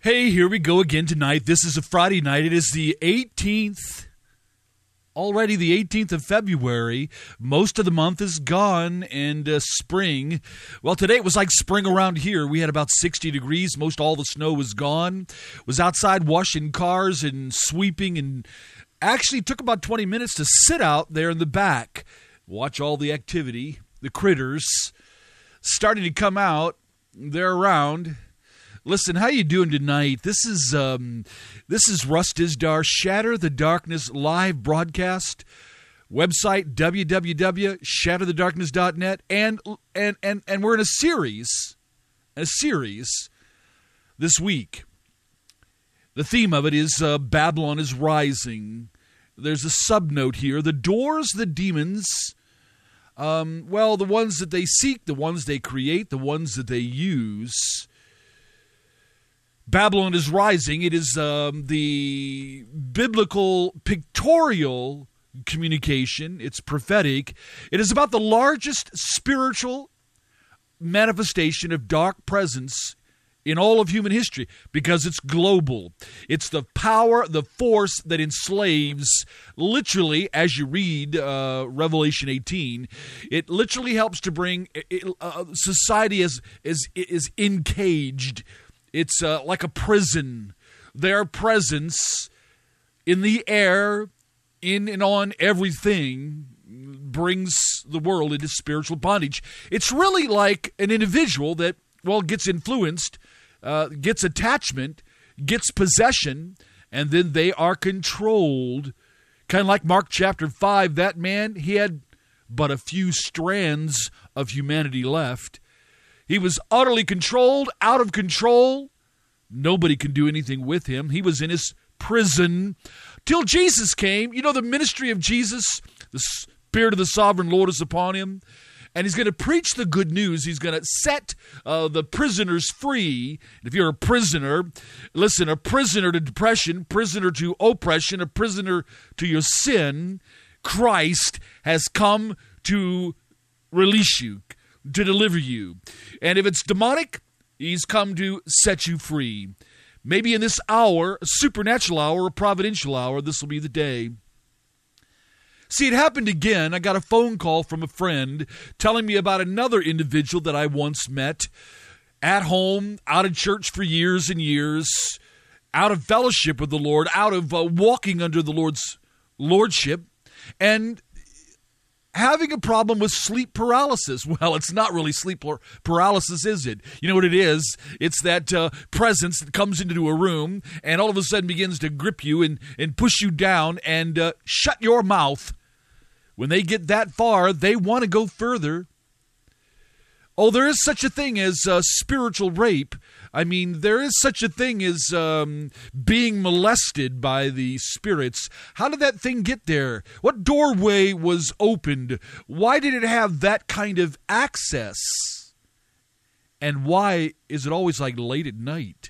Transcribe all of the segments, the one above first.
Hey, here we go again tonight. This is a Friday night. It is the 18th, already the 18th of February. Most of the month is gone, and spring. Well, today it was like spring around here. We had about 60 degrees. Most all the snow was gone. Was outside washing cars and sweeping, and actually took about 20 minutes to sit out there in the back, watch all the activity. The critters starting to come out. They're around. Listen, how you doing tonight? This is Russ Dizdar, Shatter the Darkness live broadcast. Website www.shatterthedarkness.net, and we're in a series this week. The theme of it is Babylon is Rising. There's a subnote here: the doors, the demons. The ones that they seek, the ones they create, the ones that they use. Babylon is Rising. It is the biblical pictorial communication. It's prophetic. It is about the largest spiritual manifestation of dark presence in all of human history, because it's global. It's the power, the force that enslaves, literally, as you read Revelation 18, it literally helps to bring society is encaged. It's like a prison. Their presence in the air, in and on everything, brings the world into spiritual bondage. It's really like an individual that, gets influenced, gets attachment, gets possession, and then they are controlled. Kind of like Mark chapter 5, that man, he had but a few strands of humanity left. He was utterly controlled, out of control. Nobody can do anything with him. He was in his prison till Jesus came. You know, the ministry of Jesus, the Spirit of the Sovereign Lord is upon him. And he's going to preach the good news. He's going to set the prisoners free. If you're a prisoner, listen, a prisoner to depression, prisoner to oppression, a prisoner to your sin, Christ has come to release you, to deliver you. And if it's demonic, he's come to set you free. Maybe in this hour, a supernatural hour, a providential hour, this will be the day. See, it happened again. I got a phone call from a friend telling me about another individual that I once met at home, out of church for years and years, out of fellowship with the Lord, out of walking under the Lord's lordship, and having a problem with sleep paralysis. Well, it's not really sleep paralysis, is it? You know what it is? It's that presence that comes into a room and all of a sudden begins to grip you and push you down and shut your mouth. When they get that far, they want to go further. Oh, there is such a thing as spiritual rape. I mean, there is such a thing as being molested by the spirits. How did that thing get there? What doorway was opened? Why did it have that kind of access? And why is it always like late at night?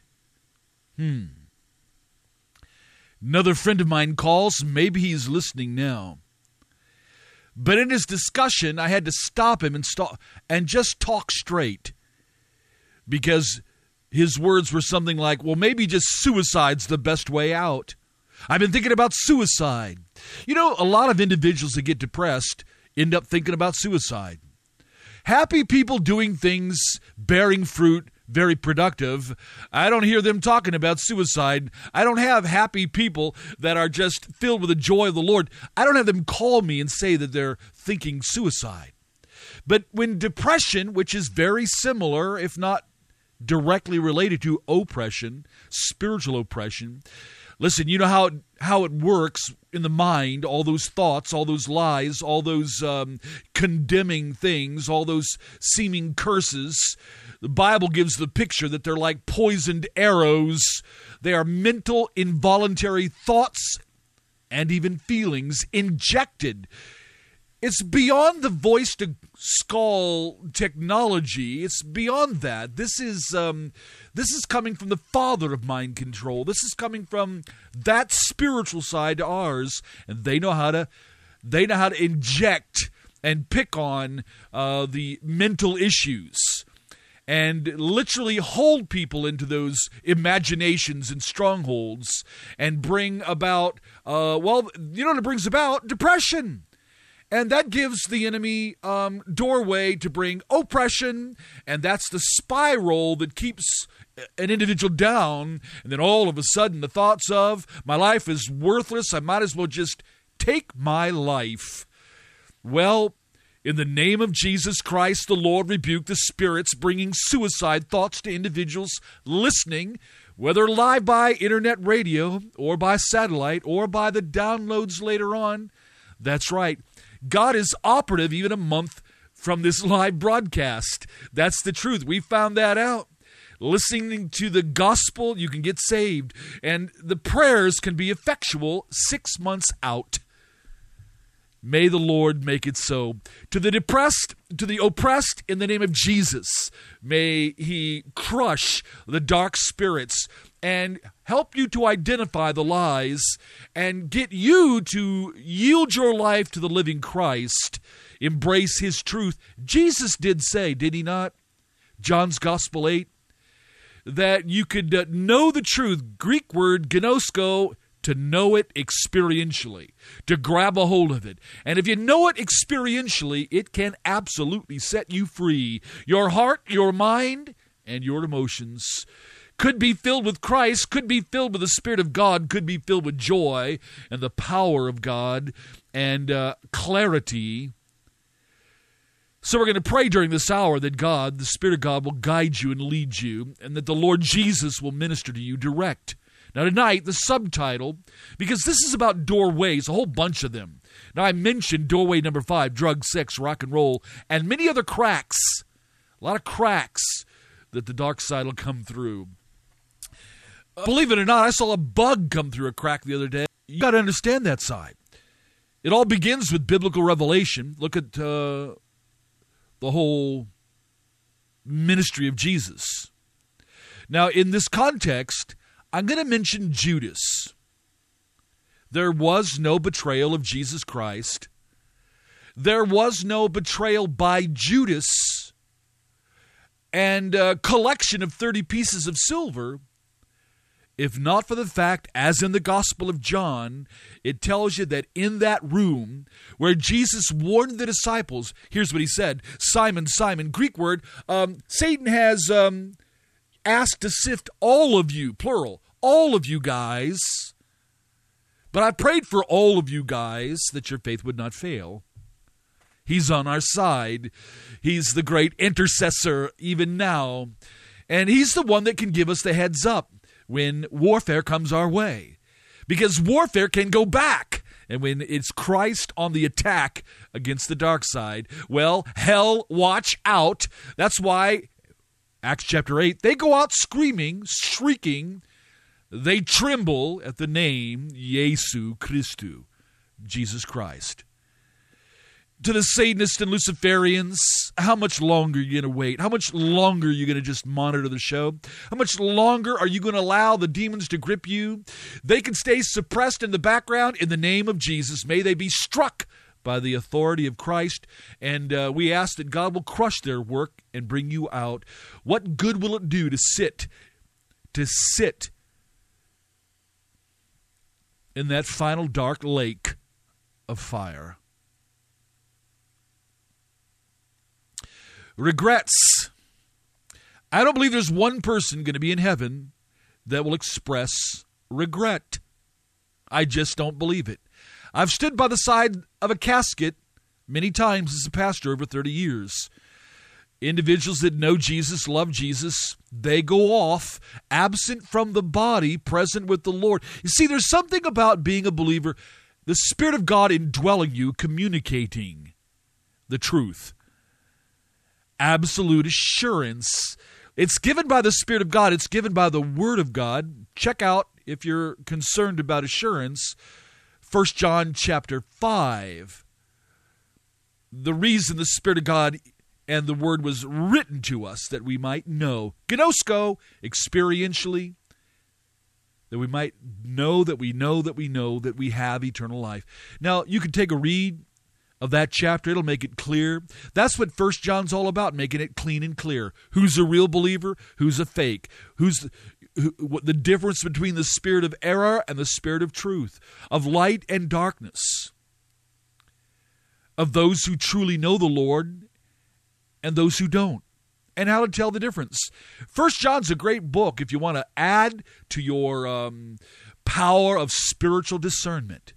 Another friend of mine calls. Maybe he's listening now. But in his discussion, I had to stop him and just talk straight, because his words were something like, well, maybe just suicide's the best way out. I've been thinking about suicide. You know, a lot of individuals that get depressed end up thinking about suicide. Happy people doing things, bearing fruit, very productive. I don't hear them talking about suicide. I don't have happy people that are just filled with the joy of the Lord. I don't have them call me and say that they're thinking suicide. But when depression, which is very similar, if not directly related to oppression, spiritual oppression, listen, you know how it works in the mind, all those thoughts, all those lies, all those condemning things, all those seeming curses. The Bible gives the picture that they're like poisoned arrows. They are mental, involuntary thoughts and even feelings injected. It's beyond the voice-to-skull technology. It's beyond that. This is coming from the Father of mind control. This is coming from that spiritual side to ours, and they know how to inject and pick on the mental issues. and literally hold people into those imaginations and strongholds and bring about, what it brings about? Depression. And that gives the enemy doorway to bring oppression, and that's the spiral that keeps an individual down. And then all of a sudden the thoughts of, my life is worthless, I might as well just take my life. Well, in the name of Jesus Christ, the Lord rebuke the spirits bringing suicide thoughts to individuals listening, whether live by internet radio or by satellite or by the downloads later on. That's right. God is operative even a month from this live broadcast. That's the truth. We found that out. Listening to the gospel, you can get saved. And the prayers can be effectual 6 months out. May the Lord make it so. To the depressed, to the oppressed, in the name of Jesus, may He crush the dark spirits and help you to identify the lies and get you to yield your life to the living Christ. Embrace His truth. Jesus did say, did He not? John's Gospel 8, that you could know the truth. Greek word, gnosko, to know it experientially, to grab a hold of it. And if you know it experientially, it can absolutely set you free. Your heart, your mind, and your emotions could be filled with Christ, could be filled with the Spirit of God, could be filled with joy and the power of God and clarity. So we're going to pray during this hour that God, the Spirit of God, will guide you and lead you, and that the Lord Jesus will minister to you direct. Now tonight, the subtitle, because this is about doorways, a whole bunch of them. Now I mentioned doorway number 5, drugs, sex, rock and roll, and many other cracks, a lot of cracks that the dark side will come through. Believe it or not, I saw a bug come through a crack the other day. You got to understand that side. It all begins with biblical revelation. Look at the whole ministry of Jesus. Now in this context, I'm going to mention Judas. There was no betrayal of Jesus Christ. There was no betrayal by Judas and a collection of 30 pieces of silver, if not for the fact, as in the Gospel of John, it tells you that in that room where Jesus warned the disciples, here's what He said, Simon, Simon, Greek word, Satan has asked to sift all of you, plural, all of you guys, but I prayed for all of you guys that your faith would not fail. He's on our side. He's the great intercessor even now, and He's the one that can give us the heads up when warfare comes our way, because warfare can go back. And when it's Christ on the attack against the dark side, well, hell, watch out. That's why Acts chapter 8, they go out screaming, shrieking. They tremble at the name Jesu Christu, Jesus Christ. To the Satanists and Luciferians, how much longer are you going to wait? How much longer are you going to just monitor the show? How much longer are you going to allow the demons to grip you? They can stay suppressed in the background in the name of Jesus. May they be struck by the authority of Christ, and we ask that God will crush their work and bring you out. What good will it do to sit in that final dark lake of fire? Regrets. I don't believe there's one person going to be in heaven that will express regret. I just don't believe it. I've stood by the side of a casket many times as a pastor over 30 years. Individuals that know Jesus, love Jesus, they go off absent from the body, present with the Lord. You see, there's something about being a believer, the Spirit of God indwelling you, communicating the truth. Absolute assurance. It's given by the Spirit of God. It's given by the Word of God. Check out, if you're concerned about assurance, 1 John chapter 5. The reason the Spirit of God and the Word was written to us, that we might know, gnosko, experientially, that we might know that we know that we know that we have eternal life. Now, you can take a read of that chapter. It'll make it clear. That's what 1 John's all about, making it clean and clear. Who's a real believer? Who's a fake? What the difference between the spirit of error and the spirit of truth, of light and darkness, of those who truly know the Lord and those who don't, and how to tell the difference. 1 John's a great book if you want to add to your power of spiritual discernment.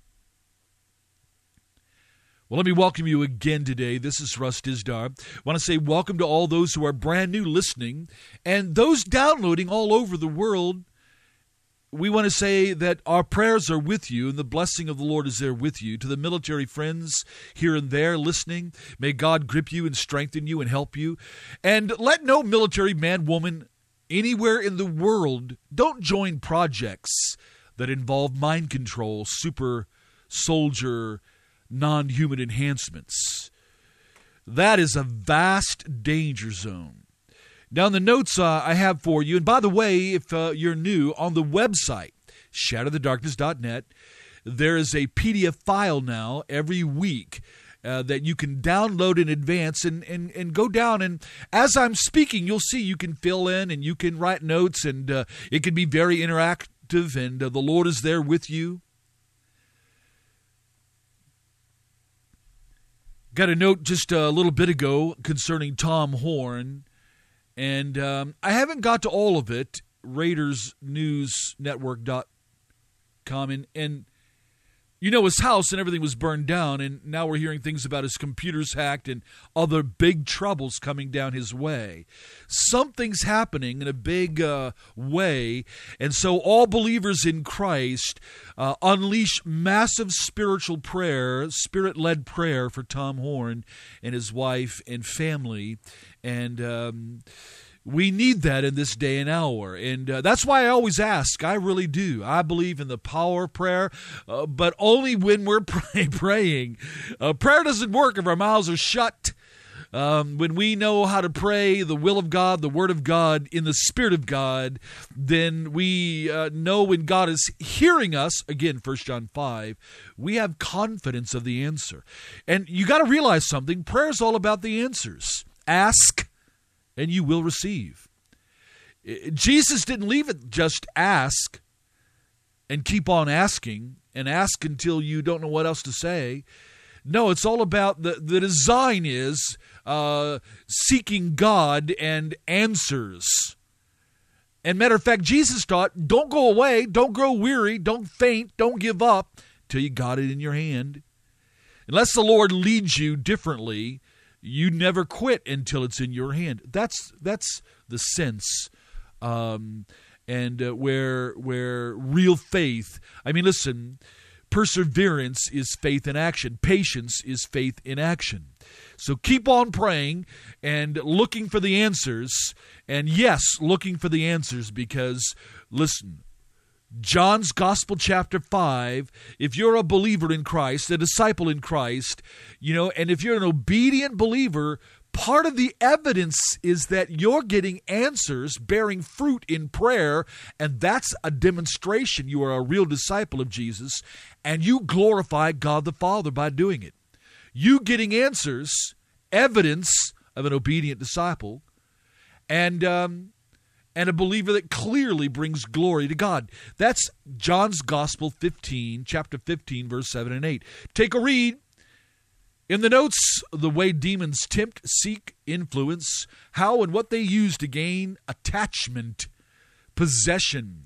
Well, let me welcome you again today. This is Russ Dizdar. I want to say welcome to all those who are brand new listening and those downloading all over the world. We want to say that our prayers are with you and the blessing of the Lord is there with you. To the military friends here and there listening, may God grip you and strengthen you and help you. And let no military man, woman, anywhere in the world, don't join projects that involve mind control, super soldier, non-human enhancements. That is a vast danger zone. Now, in the notes I have for you, and by the way, if you're new, on the website, shatterthedarkness.net, there is a PDF file now every week that you can download in advance and go down. And as I'm speaking, you'll see you can fill in and you can write notes, and it can be very interactive, and the Lord is there with you. Got a note just a little bit ago concerning Tom Horn, and I haven't got to all of it. RaidersNewsNetwork.com, and you know, his house and everything was burned down, and now we're hearing things about his computers hacked and other big troubles coming down his way. Something's happening in a big way, and so all believers in Christ unleash massive spiritual prayer, spirit-led prayer for Tom Horn and his wife and family, and we need that in this day and hour. And that's why I always ask. I really do. I believe in the power of prayer, but only when we're praying. Prayer doesn't work if our mouths are shut. When we know how to pray the will of God, the word of God, in the Spirit of God, then we know when God is hearing us. Again, 1 John 5, we have confidence of the answer. And you got to realize something. Prayer is all about the answers. Ask, and you will receive. Jesus didn't leave it just ask and keep on asking and ask until you don't know what else to say. No, it's all about the design is seeking God and answers. And matter of fact, Jesus taught, don't go away, don't grow weary, don't faint, don't give up till you got it in your hand. Unless the Lord leads you differently, you never quit until it's in your hand. That's the sense, and where real faith. I mean, listen, perseverance is faith in action. Patience is faith in action. So keep on praying and looking for the answers. And yes, looking for the answers, because listen, John's Gospel, chapter 5, if you're a believer in Christ, a disciple in Christ, and if you're an obedient believer, part of the evidence is that you're getting answers, bearing fruit in prayer, and that's a demonstration you are a real disciple of Jesus, and you glorify God the Father by doing it. You getting answers, evidence of an obedient disciple, and a believer that clearly brings glory to God. That's John's Gospel 15, chapter 15, verse 7 and 8. Take a read. In the notes, the way demons tempt, seek, influence, how and what they use to gain attachment, possession,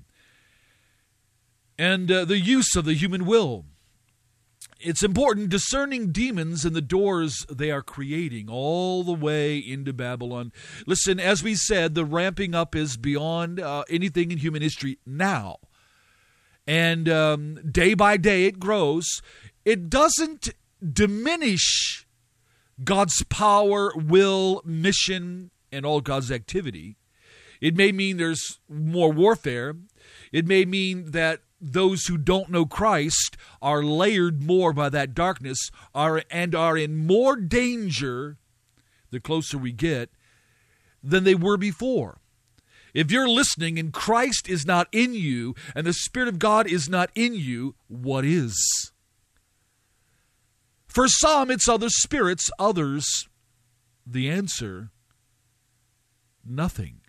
and the use of the human will. It's important discerning demons and the doors they are creating all the way into Babylon. Listen, as we said, the ramping up is beyond anything in human history now. And day by day it grows. It doesn't diminish God's power, will, mission, and all God's activity. It may mean there's more warfare. It may mean that those who don't know Christ are layered more by that darkness are in more danger the closer we get than they were before. If you're listening and Christ is not in you and the Spirit of God is not in you, what is? For some, it's other spirits. Others, the answer, nothing.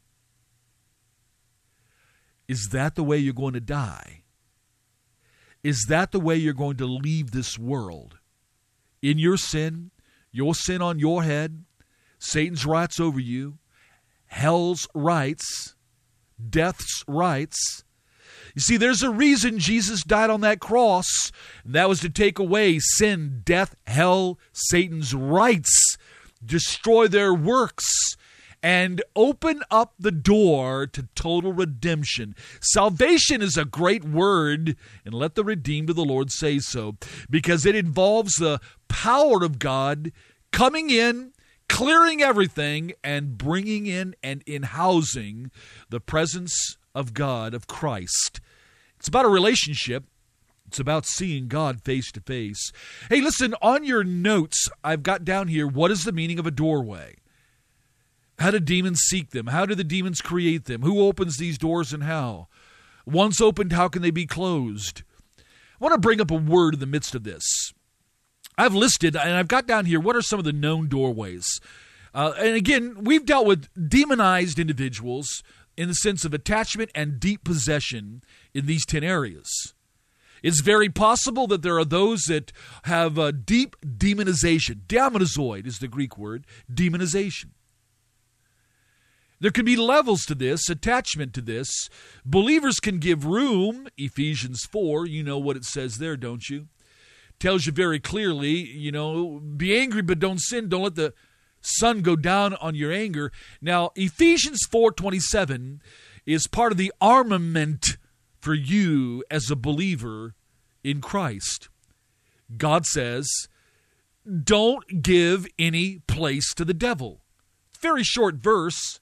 Is that the way you're going to die? Is that the way you're going to leave this world? In your sin on your head, Satan's rights over you, hell's rights, death's rights. You see, there's a reason Jesus died on that cross, and that was to take away sin, death, hell, Satan's rights, destroy their works, and open up the door to total redemption. Salvation is a great word, and let the redeemed of the Lord say so, because it involves the power of God coming in, clearing everything, and bringing in and in-housing the presence of God, of Christ. It's about a relationship. It's about seeing God face to face. Hey, listen, on your notes, I've got down here, what is the meaning of a doorway? How do demons seek them? How do the demons create them? Who opens these doors and how? Once opened, how can they be closed? I want to bring up a word in the midst of this. I've listed, and I've got down here, what are some of the known doorways? And again, we've dealt with demonized individuals in the sense of attachment and deep possession in these 10 areas. It's very possible that there are those that have a deep demonization. Demonizoid is the Greek word, demonization. There can be levels to this, attachment to this. Believers can give room. Ephesians 4, you know what it says there, don't you? Tells you very clearly, be angry but don't sin. Don't let the sun go down on your anger. Now, Ephesians 4:27 is part of the armament for you as a believer in Christ. God says, don't give any place to the devil. Very short verse.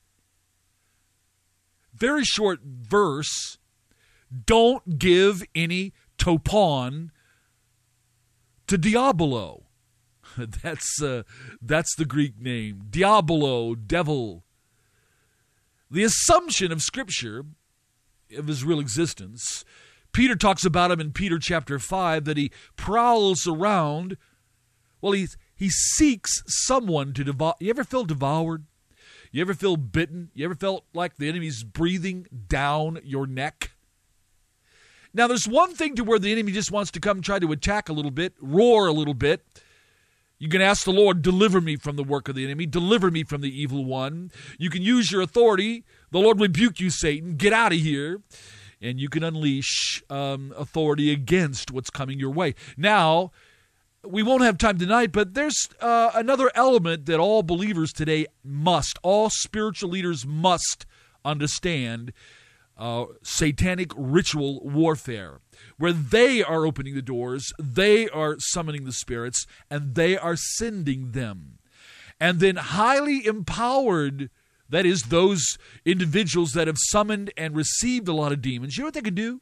Don't give any topon to Diabolo. That's the Greek name. Diabolo, devil. The assumption of Scripture, of his real existence, Peter talks about him in Peter chapter 5, that he prowls around. Well, he seeks someone to devour. You ever feel devoured? You ever feel bitten? You ever felt like the enemy's breathing down your neck? Now, there's one thing to where the enemy just wants to come try to attack a little bit, roar a little bit. You can ask the Lord, deliver me from the work of the enemy, deliver me from the evil one. You can use your authority. The Lord rebuke you, Satan. Get out of here. And you can unleash authority against what's coming your way. Now, we won't have time tonight, but there's another element that all believers today must, all spiritual leaders must understand, satanic ritual warfare, where they are opening the doors, they are summoning the spirits, and they are sending them. And then highly empowered, that is, those individuals that have summoned and received a lot of demons, you know what they can do?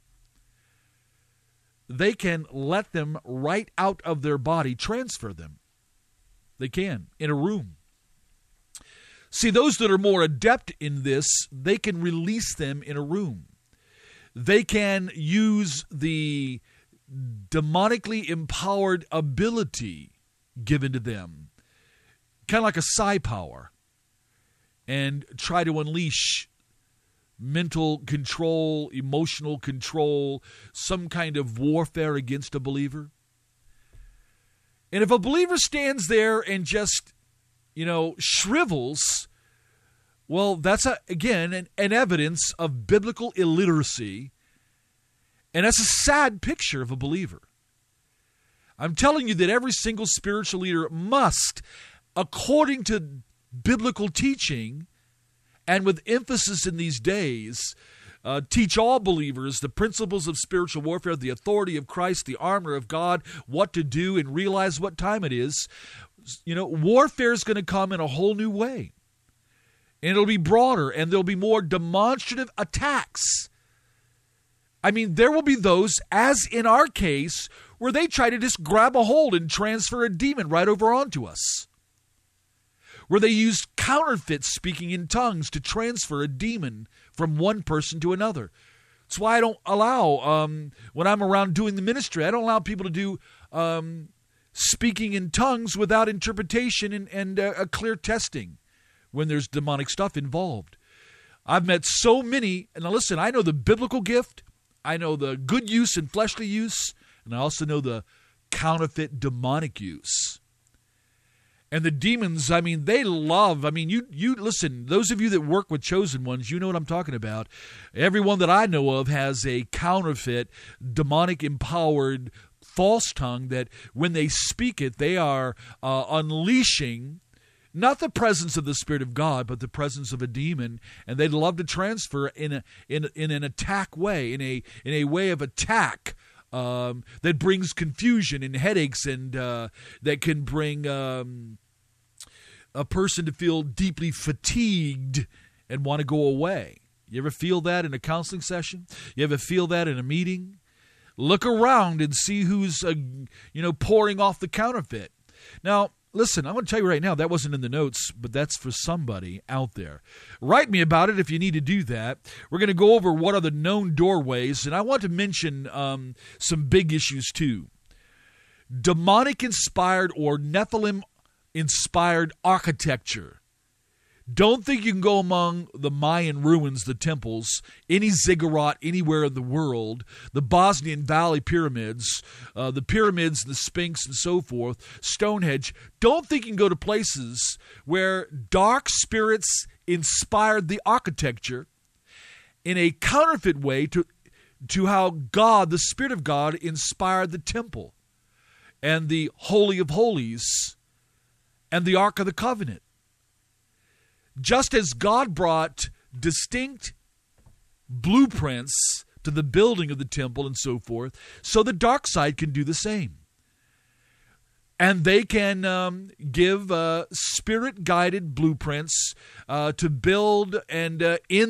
They can let them right out of their body, transfer them. They can, in a room. See, those that are more adept in this, they can release them in a room. They can use the demonically empowered ability given to them, kind of like a psi power, and try to unleash mental control, emotional control, some kind of warfare against a believer. And if a believer stands there and just, shrivels, well, that's, again, an evidence of biblical illiteracy, and that's a sad picture of a believer. I'm telling you that every single spiritual leader must, according to biblical teaching, and with emphasis in these days, teach all believers the principles of spiritual warfare, the authority of Christ, the armor of God, what to do, and realize what time it is. Warfare is going to come in a whole new way. And it'll be broader, and there'll be more demonstrative attacks. I mean, there will be those, as in our case, where they try to just grab a hold and transfer a demon right over onto us. Where they use counterfeit speaking in tongues to transfer a demon from one person to another. That's why I don't allow, when I'm around doing the ministry, I don't allow people to do speaking in tongues without interpretation and a clear testing when there's demonic stuff involved. I've met so many, and now listen, I know the biblical gift, I know the good use and fleshly use, and I also know the counterfeit demonic use. And the demons, they love, you listen, those of you that work with chosen ones, you know what I'm talking about. Everyone that I know of has a counterfeit, demonic empowered false tongue that when they speak it, they are unleashing not the presence of the Spirit of God, but the presence of a demon, and they'd love to transfer in an attack way, in a way of attack that brings confusion and headaches, and that can bring a person to feel deeply fatigued and want to go away. You ever feel that in a counseling session? You ever feel that in a meeting? Look around and see who's pouring off the counterfeit. Now, listen, I'm going to tell you right now, that wasn't in the notes, but that's for somebody out there. Write me about it if you need to do that. We're going to go over what are the known doorways, and I want to mention some big issues too. Demonic-inspired or Nephilim-inspired architecture. Don't think you can go among the Mayan ruins, the temples, any ziggurat anywhere in the world, the Bosnian Valley pyramids, the pyramids, the Sphinx, and so forth, Stonehenge. Don't think you can go to places where dark spirits inspired the architecture in a counterfeit way to how God, the Spirit of God, inspired the temple and the Holy of Holies and the Ark of the Covenant. Just as God brought distinct blueprints to the building of the temple and so forth, so the dark side can do the same. And they can give spirit-guided blueprints to build, and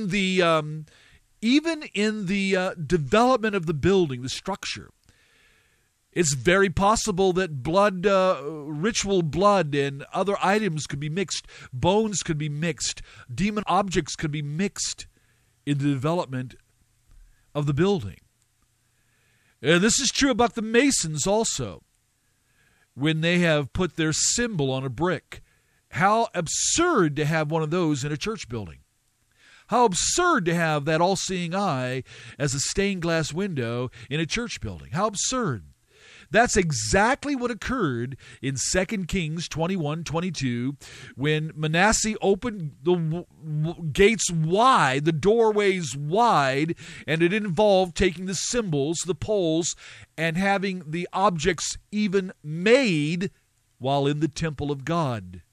even in the development of the building, the structure. It's very possible that blood, ritual blood and other items could be mixed. Bones could be mixed. Demon objects could be mixed in the development of the building. This is true about the Masons also. When they have put their symbol on a brick. How absurd to have one of those in a church building. How absurd to have that all-seeing eye as a stained glass window in a church building. How absurd. That's exactly what occurred in 2 Kings 21:22 when Manasseh opened the gates wide, the doorways wide, and it involved taking the symbols, the poles, and having the objects even made while in the temple of God.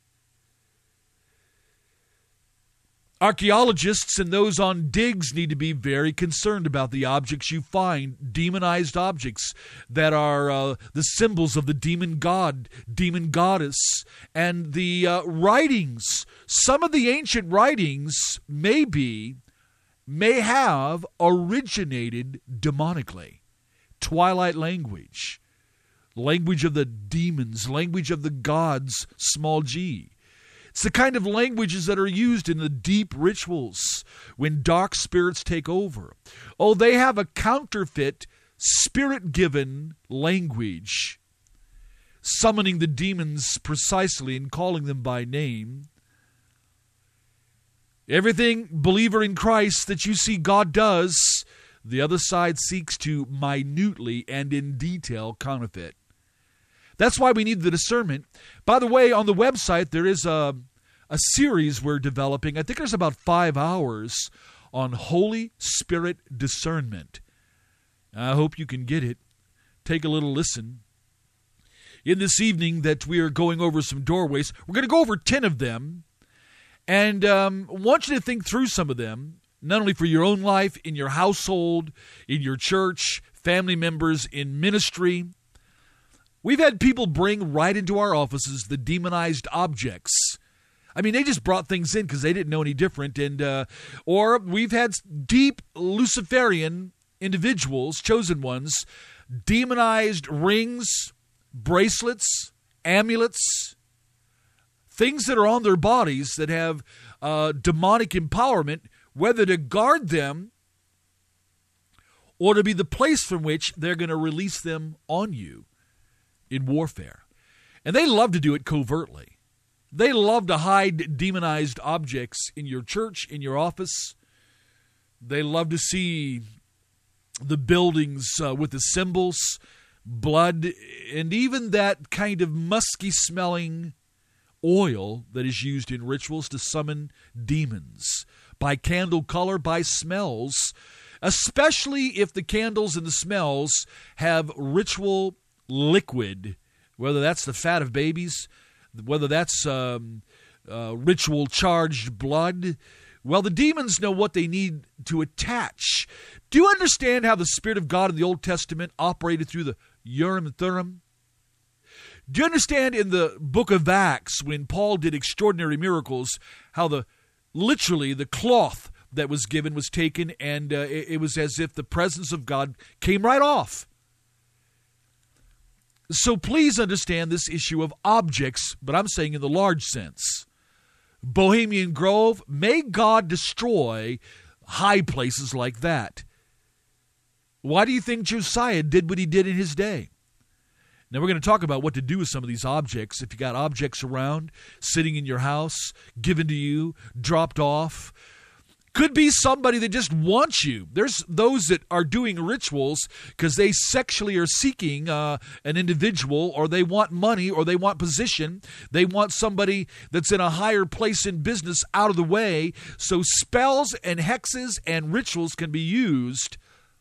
Archaeologists and those on digs need to be very concerned about the objects you find, demonized objects that are the symbols of the demon god, demon goddess, and the writings. Some of the ancient writings may have originated demonically. Twilight language, language of the demons, language of the gods, small g. It's the kind of languages that are used in the deep rituals when dark spirits take over. Oh, they have a counterfeit, spirit-given language, summoning the demons precisely and calling them by name. Everything, believer in Christ, that you see God does, the other side seeks to minutely and in detail counterfeit. That's why we need the discernment. By the way, on the website, there is a series we're developing. I think there's about 5 hours on Holy Spirit discernment. I hope you can get it. Take a little listen. In this evening that we are going over some doorways, we're going to go over 10 of them. And I want you to think through some of them, not only for your own life, in your household, in your church, family members, in ministry. We've had people bring right into our offices the demonized objects. They just brought things in because they didn't know any different. And or we've had deep Luciferian individuals, chosen ones, demonized rings, bracelets, amulets, things that are on their bodies that have demonic empowerment, whether to guard them or to be the place from which they're going to release them on you in warfare. And they love to do it covertly. They love to hide demonized objects in your church, in your office. They love to see the buildings with the symbols, blood, and even that kind of musky-smelling oil that is used in rituals to summon demons by candle color, by smells, especially if the candles and the smells have ritual liquid, whether that's the fat of babies, whether that's ritual charged blood. Well, the demons know what they need to attach. Do you understand how the Spirit of God in the Old Testament operated through the Urim and Thummim? Do you understand in the book of Acts, when Paul did extraordinary miracles, how literally the cloth that was given was taken, and it was as if the presence of God came right off? So please understand this issue of objects, but I'm saying in the large sense. Bohemian Grove, may God destroy high places like that. Why do you think Josiah did what he did in his day? Now we're going to talk about what to do with some of these objects. If you got objects around, sitting in your house, given to you, dropped off. Could be somebody that just wants you. There's those that are doing rituals because they sexually are seeking an individual, or they want money, or they want position. They want somebody that's in a higher place in business out of the way. So spells and hexes and rituals can be used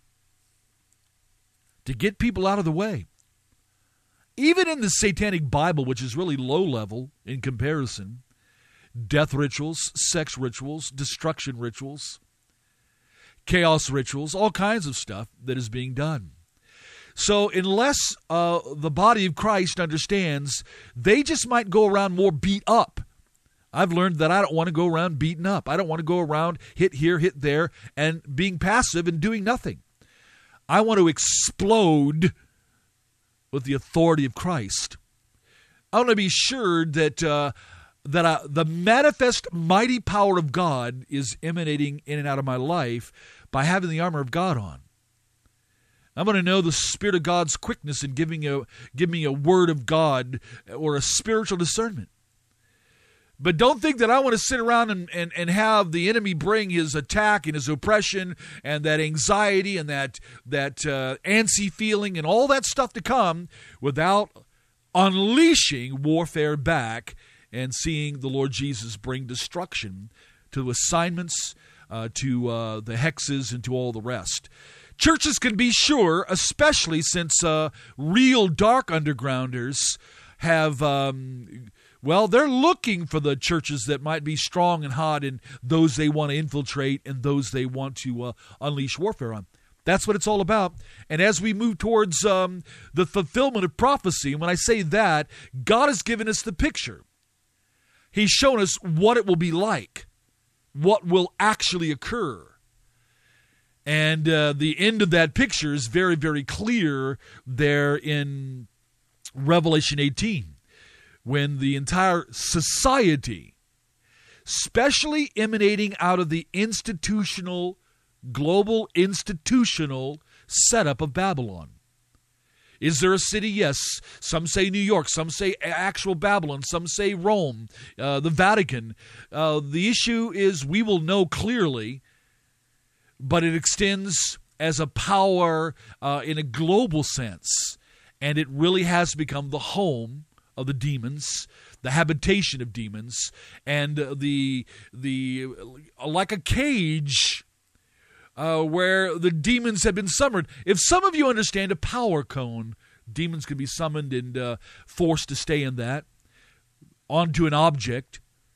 to get people out of the way. Even in the Satanic Bible, which is really low level in comparison, death rituals, sex rituals, destruction rituals, chaos rituals, all kinds of stuff that is being done. So unless the body of Christ understands, they just might go around more beat up. I've learned that I don't want to go around beaten up. I don't want to go around hit here, hit there, and being passive and doing nothing. I want to explode with the authority of Christ. I want to be sure that the manifest mighty power of God is emanating in and out of my life by having the armor of God on. I'm going to know the Spirit of God's quickness in give me a word of God or a spiritual discernment. But don't think that I want to sit around and have the enemy bring his attack and his oppression and that anxiety and that antsy feeling and all that stuff to come without unleashing warfare back and seeing the Lord Jesus bring destruction to assignments, to the hexes, and to all the rest. Churches can be sure, especially since real dark undergrounders have, they're looking for the churches that might be strong and hot and those they want to infiltrate and those they want to unleash warfare on. That's what it's all about. And as we move towards the fulfillment of prophecy, and when I say that, God has given us the picture. He's shown us what it will be like, what will actually occur. And the end of that picture is very, very clear there in Revelation 18, when the entire society, especially emanating out of the global institutional setup of Babylon. Is there a city? Yes. Some say New York. Some say actual Babylon. Some say Rome, the Vatican. The issue is we will know clearly, but it extends as a power in a global sense, and it really has become the home of the demons, the habitation of demons, and the like a cage where the demons have been summoned. If some of you understand a power cone, demons can be summoned and forced to stay in that, onto an object,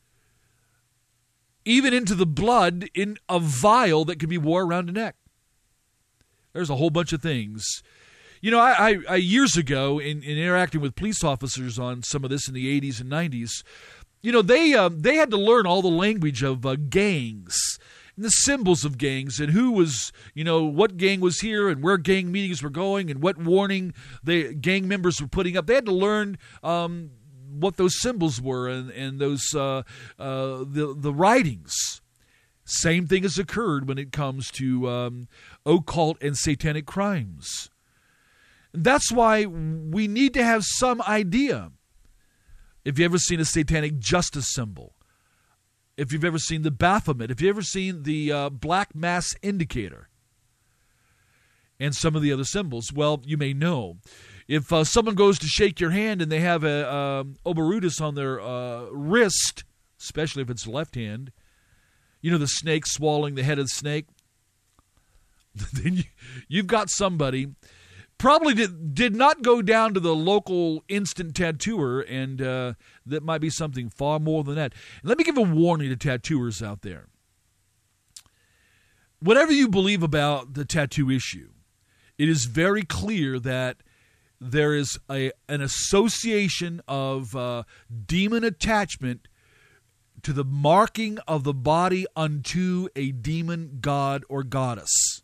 even into the blood in a vial that can be worn around a neck. There's a whole bunch of things. You know, I years ago, in interacting with police officers on some of this in the 80s and 90s, you know, they had to learn all the language of gangs and the symbols of gangs and who was, you know, what gang was here and where gang meetings were going and what warning the gang members were putting up. They had to learn what those symbols were and those the writings. Same thing has occurred when it comes to occult and satanic crimes. That's why we need to have some idea. If you've ever seen a satanic justice symbol, if you've ever seen the Baphomet, if you've ever seen the Black Mass Indicator, and some of the other symbols, well, you may know. If someone goes to shake your hand and they have a oberutus on their wrist, especially if it's left hand, you know, the snake swallowing the head of the snake, then you've got somebody probably did not go down to the local instant tattooer, and that might be something far more than that. And let me give a warning to tattooers out there. Whatever you believe about the tattoo issue, it is very clear that there is an association of demon attachment to the marking of the body unto a demon god or goddess.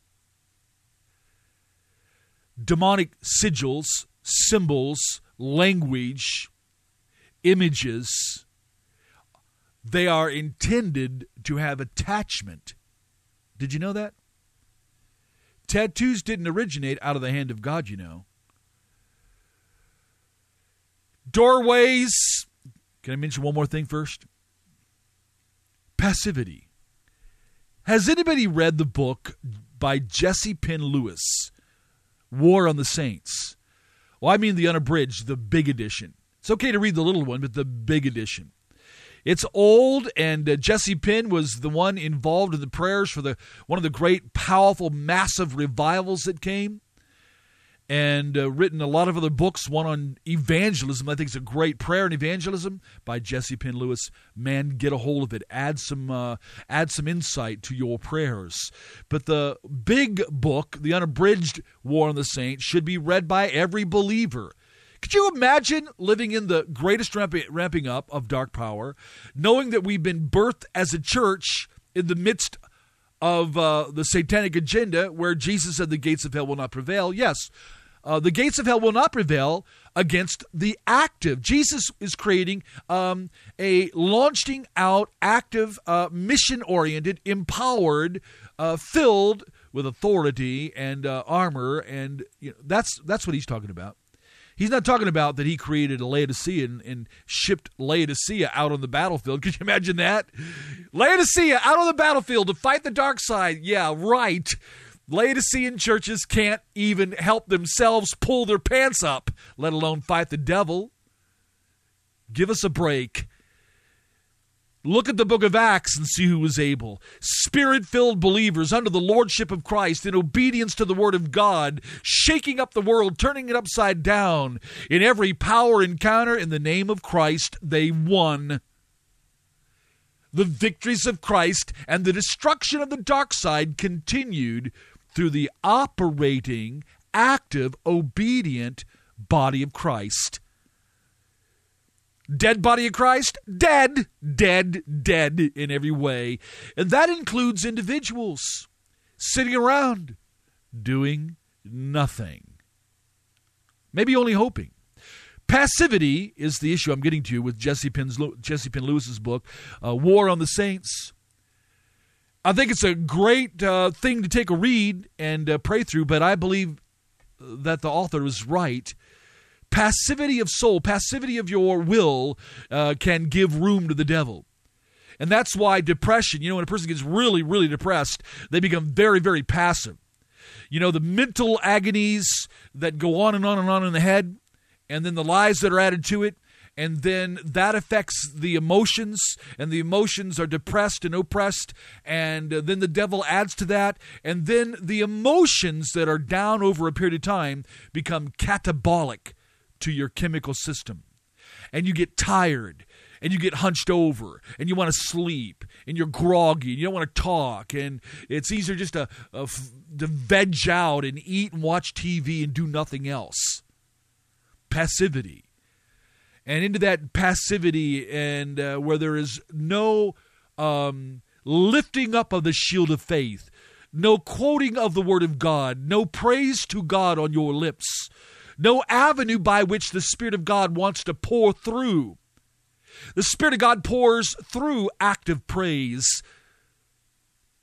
Demonic sigils, symbols, language, images, they are intended to have attachment. Did you know that? Tattoos didn't originate out of the hand of God, you know. Doorways. Can I mention one more thing first? Passivity. Has anybody read the book by Jesse Penn Lewis, War on the Saints? Well, I mean the unabridged, the big edition. It's okay to read the little one, but the big edition. It's old, and Jesse Penn was the one involved in the prayers for one of the great, powerful, massive revivals that came, and written a lot of other books, one on evangelism. I think it's a great prayer in evangelism by Jesse Penn Lewis. Man, get a hold of it. Add some insight to your prayers. But the big book, the unabridged War on the Saints, should be read by every believer. Could you imagine living in the greatest ramping up of dark power, knowing that we've been birthed as a church in the midst of the satanic agenda where Jesus said the gates of hell will not prevail? Yes, the gates of hell will not prevail against the active. Jesus is creating a launching out, active, mission-oriented, empowered, filled with authority and armor, and that's what he's talking about. He's not talking about that he created a Laodicea and shipped Laodicea out on the battlefield. Could you imagine that? Laodicea out on the battlefield to fight the dark side. Yeah, right. Laodicean churches can't even help themselves pull their pants up, let alone fight the devil. Give us a break. Look at the book of Acts and see who was able. Spirit-filled believers under the lordship of Christ in obedience to the word of God, shaking up the world, turning it upside down. In every power encounter in the name of Christ, they won. The victories of Christ and the destruction of the dark side continued through the operating, active, obedient body of Christ. Dead body of Christ? Dead, dead, dead in every way. And that includes individuals sitting around doing nothing. Maybe only hoping. Passivity is the issue I'm getting to with Jesse Penn Lewis's book, War on the Saints. I think it's a great thing to take a read and pray through, but I believe that the author was right. Passivity of soul, passivity of your will can give room to the devil. And that's why depression, when a person gets really, really depressed, they become very, very passive. The mental agonies that go on and on and on in the head, and then the lies that are added to it, and then that affects the emotions, and the emotions are depressed and oppressed, and then the devil adds to that, and then the emotions that are down over a period of time become catabolic to your chemical system, and you get tired, and you get hunched over, and you want to sleep, and you're groggy, and you don't want to talk, and it's easier just to veg out and eat and watch TV and do nothing else. Passivity. And into that passivity, and where there is no lifting up of the shield of faith, no quoting of the word of God, no praise to God on your lips, no avenue by which the Spirit of God wants to pour through. The Spirit of God pours through active praise,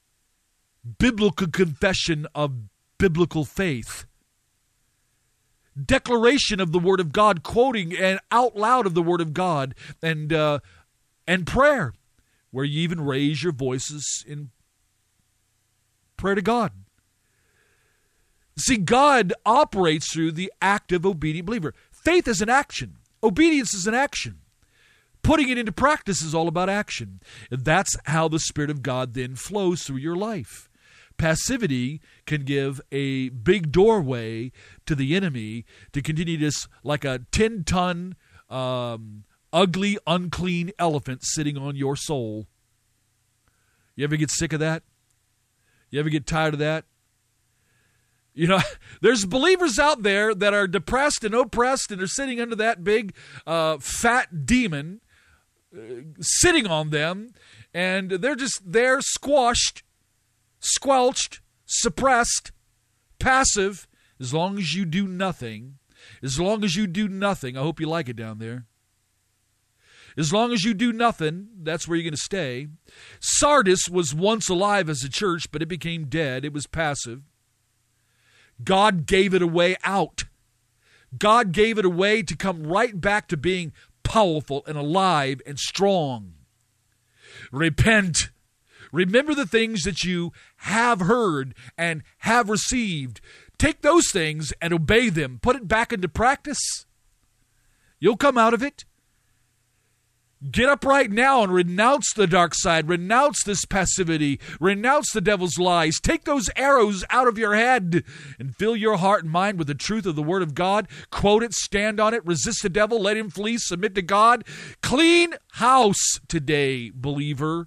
biblical confession of biblical faith, declaration of the Word of God, quoting and out loud of the Word of God, and prayer, where you even raise your voices in prayer to God. See, God operates through the active, obedient believer. Faith is an action. Obedience is an action. Putting it into practice is all about action. And that's how the Spirit of God then flows through your life. Passivity can give a big doorway to the enemy to continue this like a 10-ton, ugly, unclean elephant sitting on your soul. You ever get sick of that? You ever get tired of that? You know, there's believers out there that are depressed and oppressed and are sitting under that big fat demon sitting on them, and they're just there squashed, squelched, suppressed, passive. As long as you do nothing, I hope you like it down there. As long as you do nothing, that's where you're going to stay. Sardis was once alive as a church, but it became dead. It was passive. God gave it a way out. God gave it a way to come right back to being powerful and alive and strong. Repent. Remember the things that you have heard and have received. Take those things and obey them. Put it back into practice. You'll come out of it. Get up right now and renounce the dark side. Renounce this passivity. Renounce the devil's lies. Take those arrows out of your head and fill your heart and mind with the truth of the Word of God. Quote it, stand on it, resist the devil, let him flee, submit to God. Clean house today, believer,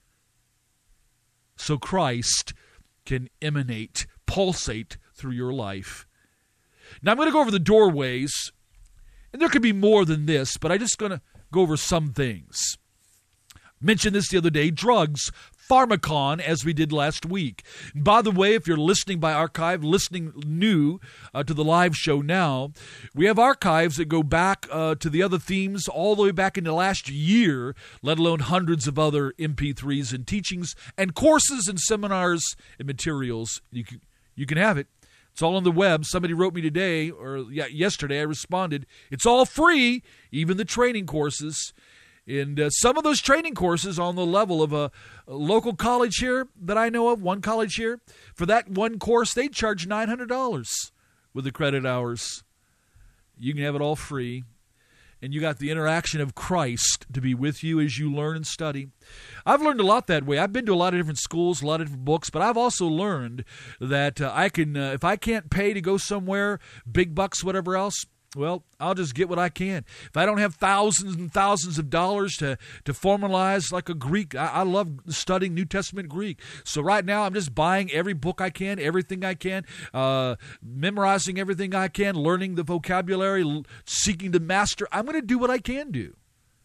so Christ can emanate, pulsate through your life. Now I'm going to go over the doorways, and there could be more than this, but I'm just going to go over some things. Mentioned this the other day, drugs, Pharmakon, as we did last week. And by the way, if you're listening by archive, listening new to the live show now, we have archives that go back to the other themes all the way back into last year, let alone hundreds of other MP3s and teachings and courses and seminars and materials. You can have it. It's all on the web. Somebody wrote me today, or yesterday, I responded. It's all free, even the training courses. And some of those training courses on the level of a local college here that I know of, one college here, for that one course, they charge $900 with the credit hours. You can have it all free. And you got the interaction of Christ to be with you as you learn and study. I've learned a lot that way. I've been to a lot of different schools, a lot of different books, but I've also learned that I can, if I can't pay to go somewhere, big bucks, whatever else, well, I'll just get what I can. If I don't have thousands and thousands of dollars to formalize like a Greek, I love studying New Testament Greek. So right now I'm just buying every book I can, everything I can, memorizing everything I can, learning the vocabulary, seeking to master. I'm going to do what I can do.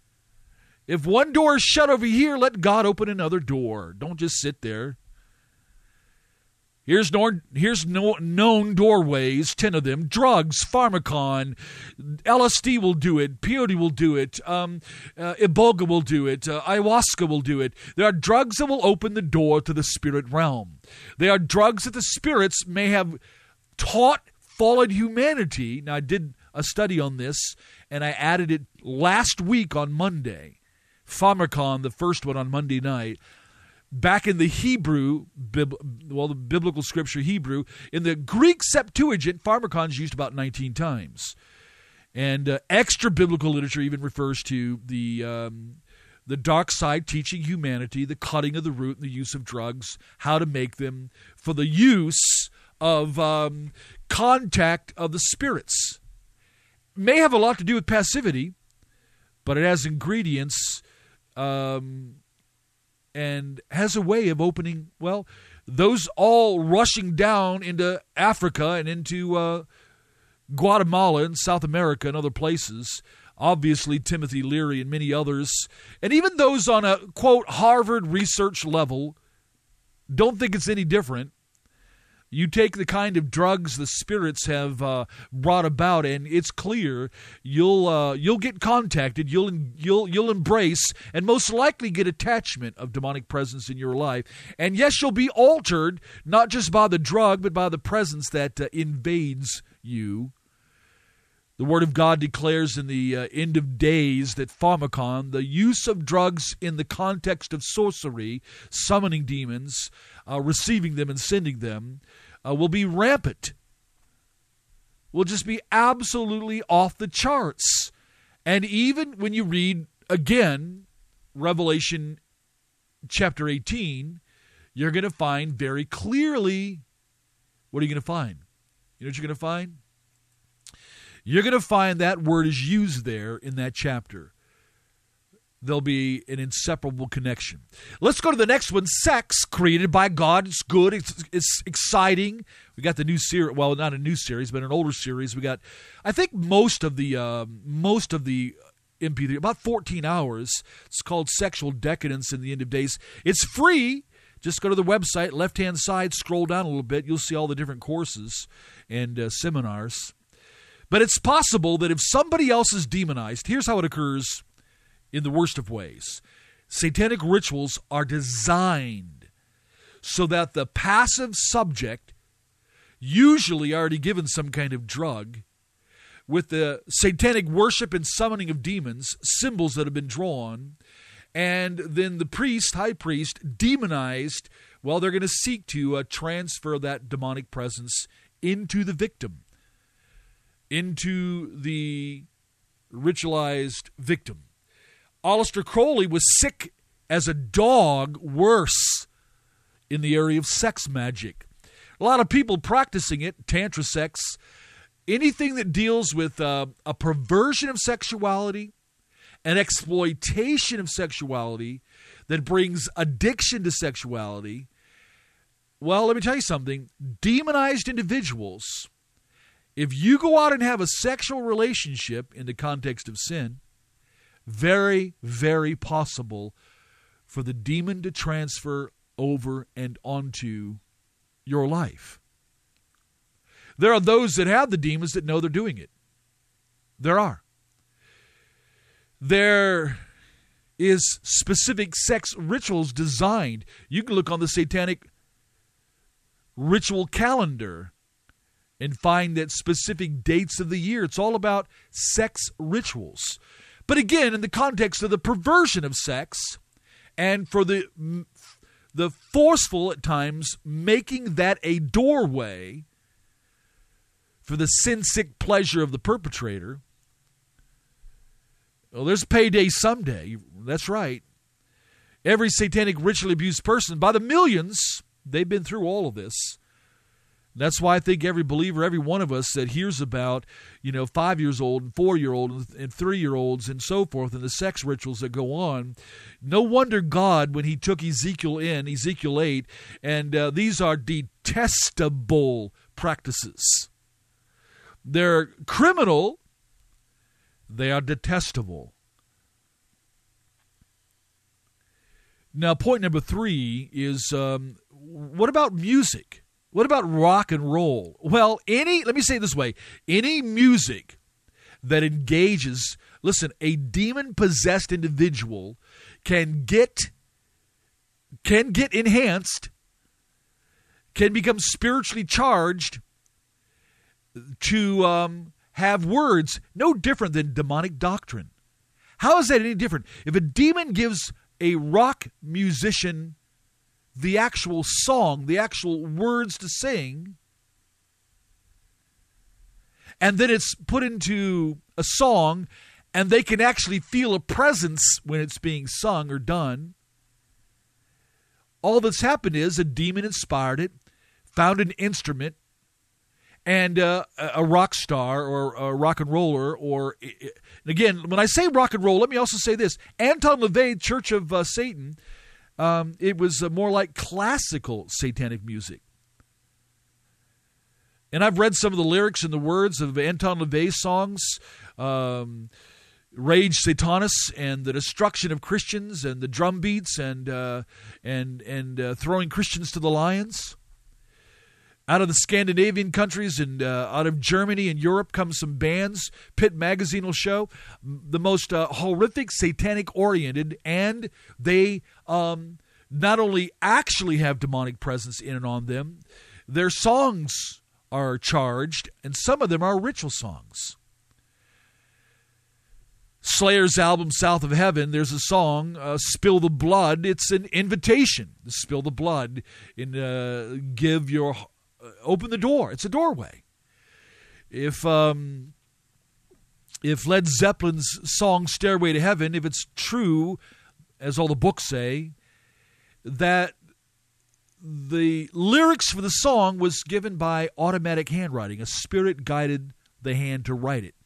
If one door is shut over here, let God open another door. Don't just sit there. Here's known doorways, 10 of them. Drugs, Pharmakon, LSD will do it, peyote will do it, Iboga will do it, ayahuasca will do it. There are drugs that will open the door to the spirit realm. They are drugs that the spirits may have taught fallen humanity. Now, I did a study on this, and I added it last week on Monday. Pharmakon, the first one on Monday night. Back in the Hebrew, the biblical scripture Hebrew, in the Greek Septuagint, Pharmakon is used about 19 times. And extra biblical literature even refers to the dark side teaching humanity, the cutting of the root, and the use of drugs, how to make them for the use of contact of the spirits. May have a lot to do with passivity, but it has ingredients and has a way of opening, well, those all rushing down into Africa and into Guatemala and South America and other places, obviously Timothy Leary and many others, and even those on a, quote, Harvard research level, don't think it's any different. You take the kind of drugs the spirits have brought about, and it's clear you'll get contacted, you'll embrace, and most likely get attachment of demonic presence in your life. And yes, you'll be altered not just by the drug, but by the presence that invades you. The Word of God declares in the end of days that pharmakon, the use of drugs in the context of sorcery, summoning demons, receiving them and sending them, will be rampant. Will just be absolutely off the charts. And even when you read, again, Revelation chapter 18, you're going to find very clearly, what are you going to find? You know what you're going to find? You're going to find that word is used there in that chapter. There'll be an inseparable connection. Let's go to the next one. Sex, created by God. It's good. It's exciting. We got the new series. Well, not a new series, but an older series. We got, I think, most of the MP3, about 14 hours. It's called Sexual Decadence in the End of Days. It's free. Just go to the website, left-hand side, scroll down a little bit. You'll see all the different courses and seminars. But it's possible that if somebody else is demonized, here's how it occurs in the worst of ways. Satanic rituals are designed so that the passive subject, usually already given some kind of drug, with the satanic worship and summoning of demons, symbols that have been drawn, and then the priest, high priest, demonized, well, they're going to seek to transfer that demonic presence into the victim, into the ritualized victim. Aleister Crowley was sick as a dog, worse in the area of sex magic. A lot of people practicing it, tantra sex, anything that deals with a perversion of sexuality, an exploitation of sexuality that brings addiction to sexuality. Well, let me tell you something. Demonized individuals, if you go out and have a sexual relationship in the context of sin, very, very possible for the demon to transfer over and onto your life. There are those that have the demons that know they're doing it. There are. There is specific sex rituals designed. You can look on the satanic ritual calendar and find that specific dates of the year. It's all about sex rituals. But again, in the context of the perversion of sex and for the forceful at times making that a doorway for the sin-sick pleasure of the perpetrator, well, there's payday someday. That's right. Every satanic ritually abused person, by the millions, they've been through all of this. That's why I think every believer, every one of us that hears about, 5 years old and 4-year-old and 3-year-olds and so forth, and the sex rituals that go on, no wonder God, when he took Ezekiel in, Ezekiel 8, and these are detestable practices. They're criminal. They are detestable. Now, point number 3 is, what about music? What about rock and roll? Well, let me say it this way, any music that engages, listen, a demon-possessed individual can get enhanced, can become spiritually charged to have words no different than demonic doctrine. How is that any different? If a demon gives a rock musician the actual song, the actual words to sing, and then it's put into a song, and they can actually feel a presence when it's being sung or done, all that's happened is a demon inspired it, found an instrument, and a rock star or a rock and roller, and again, when I say rock and roll, let me also say this. Anton LaVey, Church of Satan, it was more like classical satanic music. And I've read some of the lyrics and the words of Anton LaVey's songs, Rage Satanis and the destruction of Christians and the drum beats and throwing Christians to the lions. Out of the Scandinavian countries and out of Germany and Europe come some bands. Pit Magazine will show the most horrific, satanic-oriented, and they not only actually have demonic presence in and on them, their songs are charged, and some of them are ritual songs. Slayer's album, South of Heaven, there's a song, Spill the Blood. It's an invitation to spill the blood and open the door. It's a doorway. If Led Zeppelin's song, Stairway to Heaven, if it's true, as all the books say, that the lyrics for the song was given by automatic handwriting. A spirit guided the hand to write it.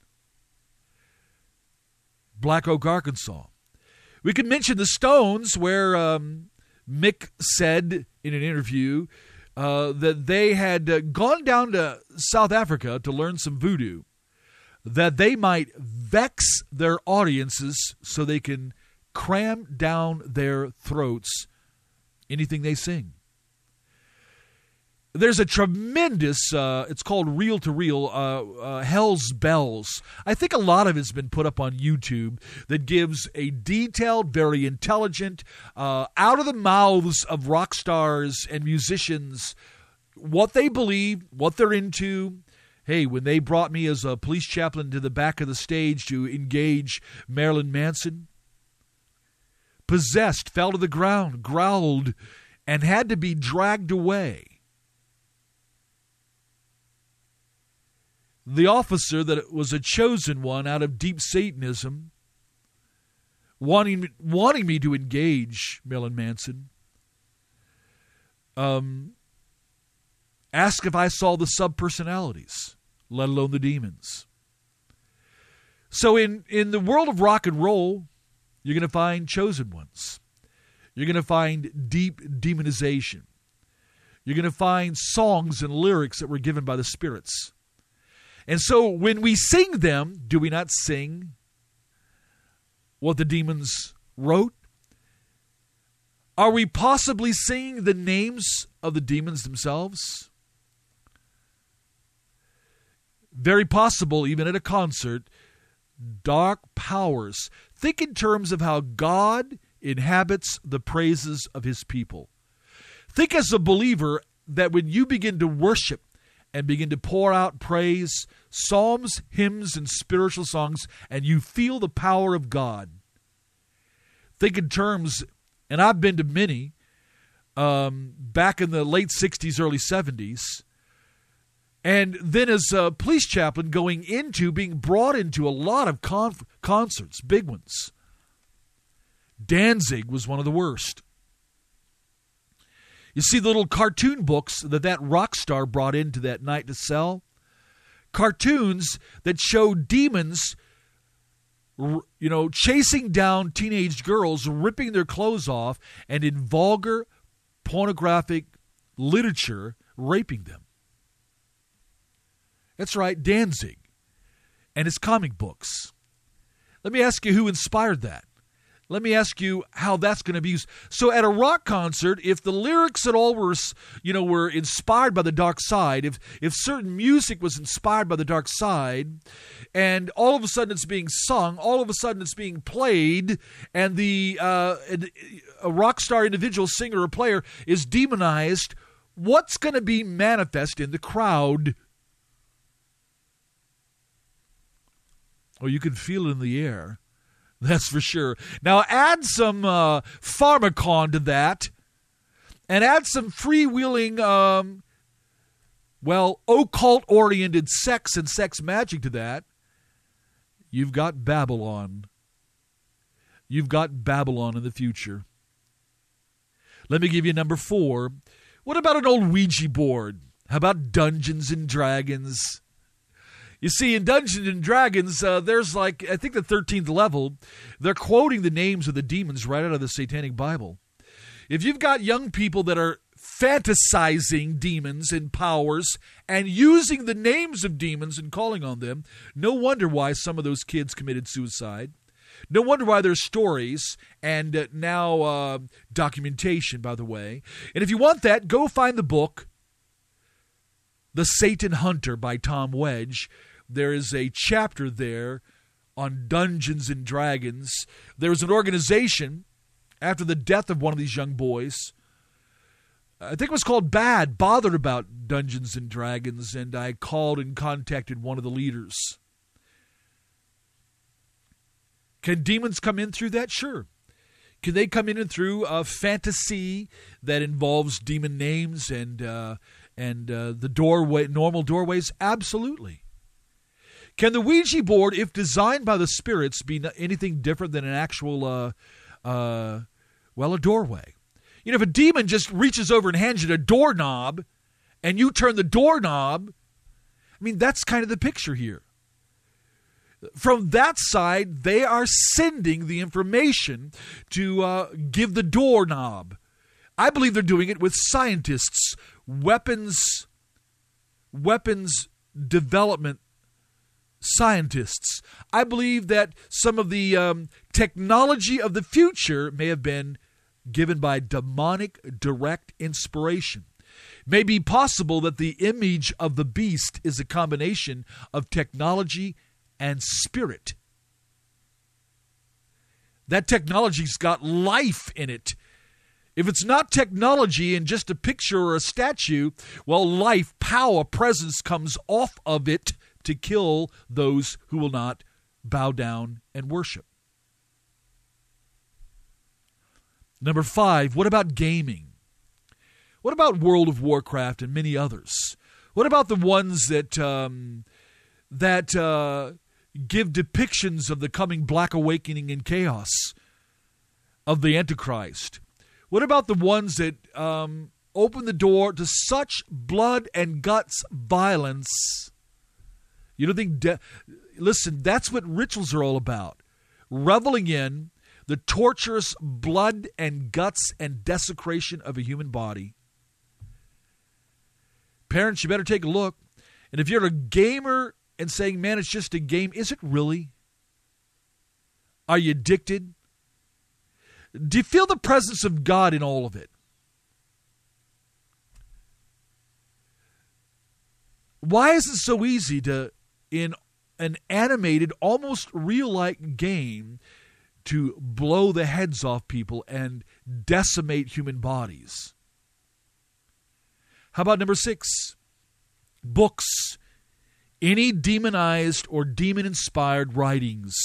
Black Oak, Arkansas. We could mention the Stones, where Mick said in an interview that they had gone down to South Africa to learn some voodoo, that they might vex their audiences so they can cram down their throats anything they sing. There's a tremendous, it's called Reel to Reel, Hell's Bells. I think a lot of it's been put up on YouTube that gives a detailed, very intelligent, out of the mouths of rock stars and musicians, what they believe, what they're into. Hey, when they brought me as a police chaplain to the back of the stage to engage Marilyn Manson, possessed, fell to the ground, growled, and had to be dragged away. The officer that was a chosen one out of deep Satanism, wanting me to engage Marilyn Manson, asked if I saw the subpersonalities, let alone the demons. So in the world of rock and roll, you're going to find chosen ones. You're going to find deep demonization. You're going to find songs and lyrics that were given by the spirits. And so when we sing them, do we not sing what the demons wrote? Are we possibly singing the names of the demons themselves? Very possible, even at a concert, dark powers. Think in terms of how God inhabits the praises of his people. Think as a believer that when you begin to worship and begin to pour out praise, psalms, hymns, and spiritual songs, and you feel the power of God. Think in terms, and I've been to many, back in the late 60s, early 70s, and then as a police chaplain being brought into a lot of concerts, big ones. Danzig was one of the worst. You see the little cartoon books that rock star brought into that night to sell? Cartoons that show demons, chasing down teenage girls, ripping their clothes off, and in vulgar, pornographic literature, raping them. That's right, Danzig and his comic books. Let me ask you who inspired that. Let me ask you how that's going to be used. So at a rock concert, if the lyrics at all were inspired by the dark side, if certain music was inspired by the dark side, and all of a sudden it's being sung, all of a sudden it's being played, and a rock star individual singer or player is demonized, what's going to be manifest in the crowd? Oh, you can feel it in the air. That's for sure. Now add some pharmacon to that, and add some freewheeling, occult-oriented sex and sex magic to that. You've got Babylon. You've got Babylon in the future. Let me give you number 4. What about an old Ouija board? How about Dungeons and Dragons? You see, in Dungeons and Dragons, there's I think the 13th level, they're quoting the names of the demons right out of the Satanic Bible. If you've got young people that are fantasizing demons and powers and using the names of demons and calling on them, no wonder why some of those kids committed suicide. No wonder why there's stories and now documentation, by the way. And if you want that, go find the book, The Satan Hunter by Tom Wedge. There is a chapter there on Dungeons and Dragons. There was an organization after the death of one of these young boys. I think it was called Bothered about Dungeons and Dragons, and I called and contacted one of the leaders. Can demons come in through that? Sure. Can they come in and through a fantasy that involves demon names and the doorway, normal doorways? Absolutely. Can the Ouija board, if designed by the spirits, be anything different than an actual, a doorway? You know, if a demon just reaches over and hands you a doorknob, and you turn the doorknob, I mean, that's kind of the picture here. From that side, they are sending the information to give the doorknob. I believe they're doing it with scientists, weapons development scientists. I believe that some of the technology of the future may have been given by demonic direct inspiration. It may be possible that the image of the beast is a combination of technology and spirit. That technology's got life in it. If it's not technology and just a picture or a statue, well, life, power, presence comes off of it to kill those who will not bow down and worship. Number 5, what about gaming? What about World of Warcraft and many others? What about the ones that give depictions of the coming Black Awakening and chaos of the Antichrist? What about the ones that open the door to such blood and guts violence? You don't think... Listen, that's what rituals are all about. Reveling in the torturous blood and guts and desecration of a human body. Parents, you better take a look. And if you're a gamer and saying, man, it's just a game, is it really? Are you addicted? Do you feel the presence of God in all of it? Why is it so easy to, in an animated, almost real-like game, to blow the heads off people and decimate human bodies? How about number 6? Books. Any demonized or demon-inspired writings.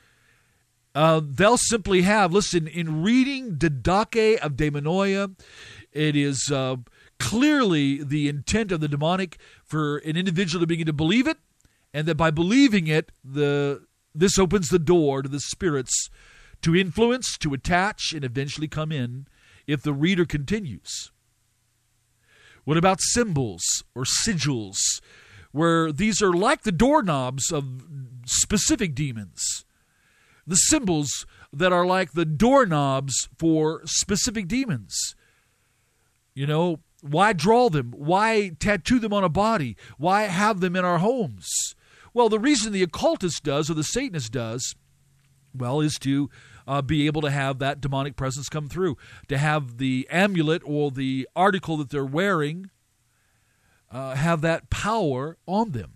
They'll simply have, listen, in reading Didache of Daemonia, it is clearly the intent of the demonic for an individual to begin to believe it, and that by believing it, this opens the door to the spirits to influence, to attach, and eventually come in if the reader continues. What about symbols or sigils, where these are like the doorknobs of specific demons? The symbols that are like the doorknobs for specific demons. You know, why draw them? Why tattoo them on a body? Why have them in our homes? Well, the reason the occultist does, or the Satanist does, well, is to be able to have that demonic presence come through, to have the amulet or the article that they're wearing have that power on them.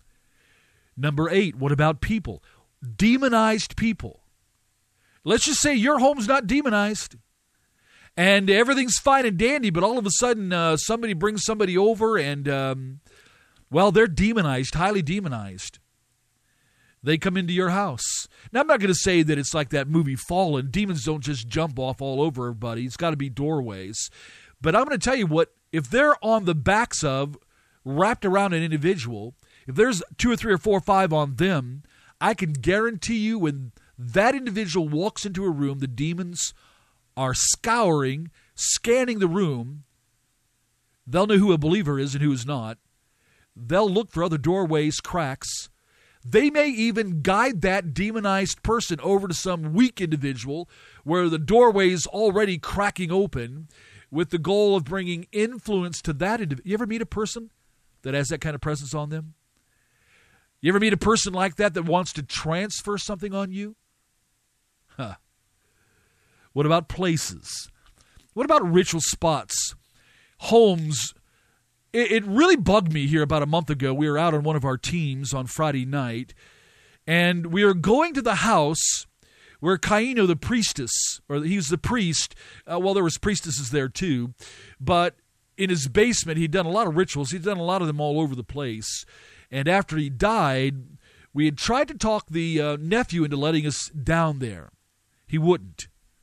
Number 8, what about people? Demonized people. Let's just say your home's not demonized, and everything's fine and dandy, but all of a sudden somebody brings somebody over and, they're demonized, highly demonized. They come into your house. Now, I'm not going to say that it's like that movie Fallen. Demons don't just jump off all over everybody. It's got to be doorways. But I'm going to tell you what, if they're on the backs of, wrapped around an individual, if there's 2 or 3 or 4 or 5 on them, I can guarantee you when that individual walks into a room, the demons are scouring, scanning the room. They'll know who a believer is and who is not. They'll look for other doorways, cracks. They may even guide that demonized person over to some weak individual where the doorway is already cracking open with the goal of bringing influence to that individual. You ever meet a person that has that kind of presence on them? You ever meet a person like that wants to transfer something on you? Huh. What about places? What about ritual spots? Homes. It really bugged me here about a month ago. We were out on one of our teams on Friday night, and we were going to the house where Caino, the priestess, or he was the priest, there was priestesses there too, but in his basement, he'd done a lot of rituals. He'd done a lot of them all over the place. And after he died, We had tried to talk the nephew into letting us down there. He wouldn't.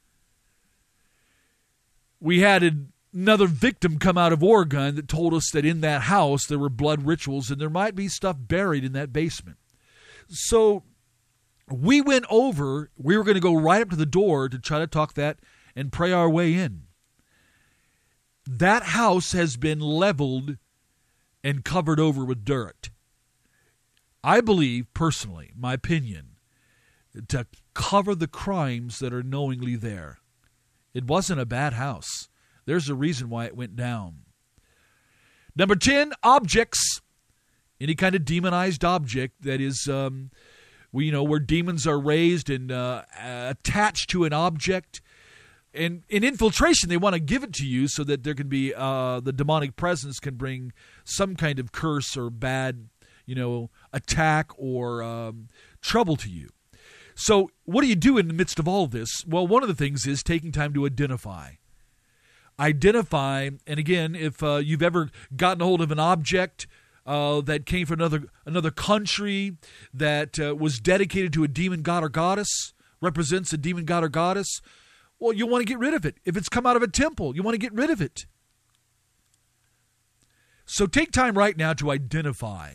We had another victim come out of Oregon that told us that in that house there were blood rituals and there might be stuff buried in that basement. So we went over. We were going to go right up to the door to try to talk that and pray our way in. That house has been leveled and covered over with dirt. I believe, personally, my opinion, to cover the crimes that are knowingly there. It wasn't a bad house. There's a reason why it went down. Number 10, objects. Any kind of demonized object that is, where demons are raised and attached to an object. And in infiltration, they want to give it to you so that there can be, the demonic presence can bring some kind of curse or bad, attack or trouble to you. So what do you do in the midst of all of this? Well, one of the things is taking time to identify. And again, if you've ever gotten a hold of an object that came from another country that was dedicated to a demon god or goddess, represents a demon god or goddess, well, you want to get rid of it. If it's come out of a temple, you want to get rid of it. So take time right now to identify.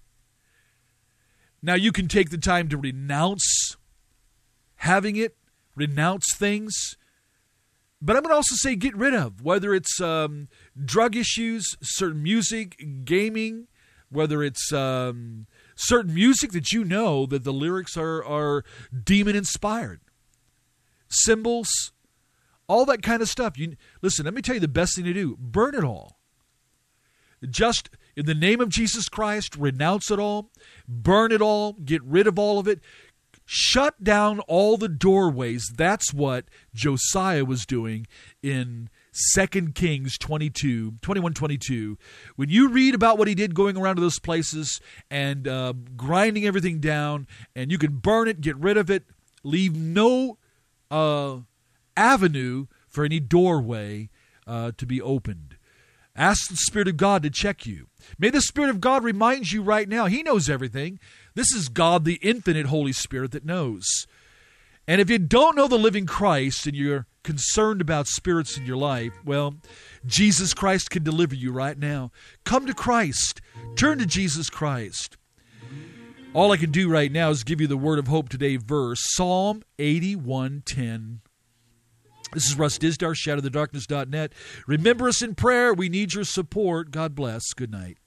Now, you can take the time to renounce having it, renounce things. But I'm going to also say get rid of, whether it's drug issues, certain music, gaming, whether it's certain music that you know that the lyrics are demon-inspired. Symbols, all that kind of stuff. Listen, let me tell you the best thing to do. Burn it all. Just in the name of Jesus Christ, renounce it all, burn it all, get rid of all of it. Shut down all the doorways. That's what Josiah was doing in 2 Kings 21:22. When you read about what he did going around to those places and grinding everything down, and you can burn it, get rid of it, leave no avenue for any doorway to be opened. Ask the Spirit of God to check you. May the Spirit of God remind you right now. He knows everything. This is God, the infinite Holy Spirit, that knows. And if you don't know the living Christ and you're concerned about spirits in your life, well, Jesus Christ can deliver you right now. Come to Christ. Turn to Jesus Christ. All I can do right now is give you the word of hope today verse, Psalm 81:10. This is Russ Dizdar, shadowthedarkness.net. Remember us in prayer. We need your support. God bless. Good night.